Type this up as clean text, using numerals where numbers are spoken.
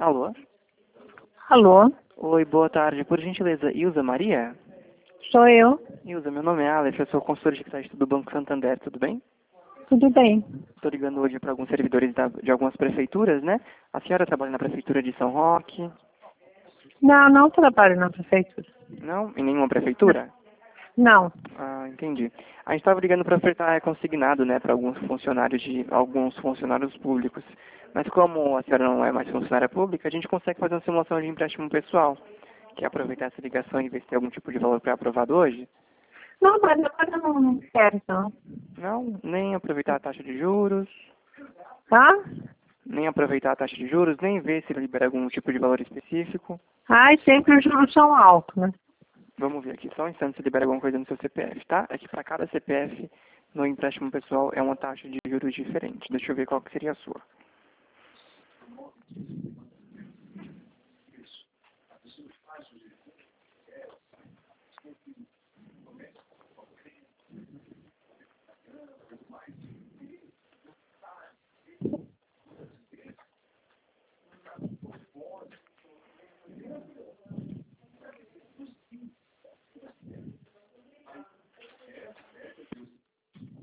Alô? Alô, Oi, boa tarde. Por gentileza, Ilza Maria? sou eu. Ilza, meu nome é Alex, eu sou consultor de crédito do Banco Santander, tudo bem? Tudo bem? Estou ligando hoje para alguns servidores de algumas prefeituras, né? A senhora trabalha na prefeitura de São Roque? Não, não trabalho na prefeitura. Não? Em nenhuma prefeitura? Não. Ah, entendi. A gente estava ligando para ofertar consignado, né, para alguns funcionários públicos. Mas como a senhora não é mais funcionária pública, a gente consegue fazer uma simulação de empréstimo pessoal. Quer aproveitar essa ligação e ver se tem algum tipo de valor pré-aprovado hoje? Não, mas agora não quero, não. Não, nem aproveitar a taxa de juros, Tá? nem aproveitar a taxa de juros, nem ver se ele libera algum tipo de valor específico. Ai, sempre os juros são altos, né? Vamos ver aqui, só um instante se libera alguma coisa no seu CPF, tá? É que para cada CPF, no empréstimo pessoal, é uma taxa de juros diferente. Deixa eu ver qual que seria a sua.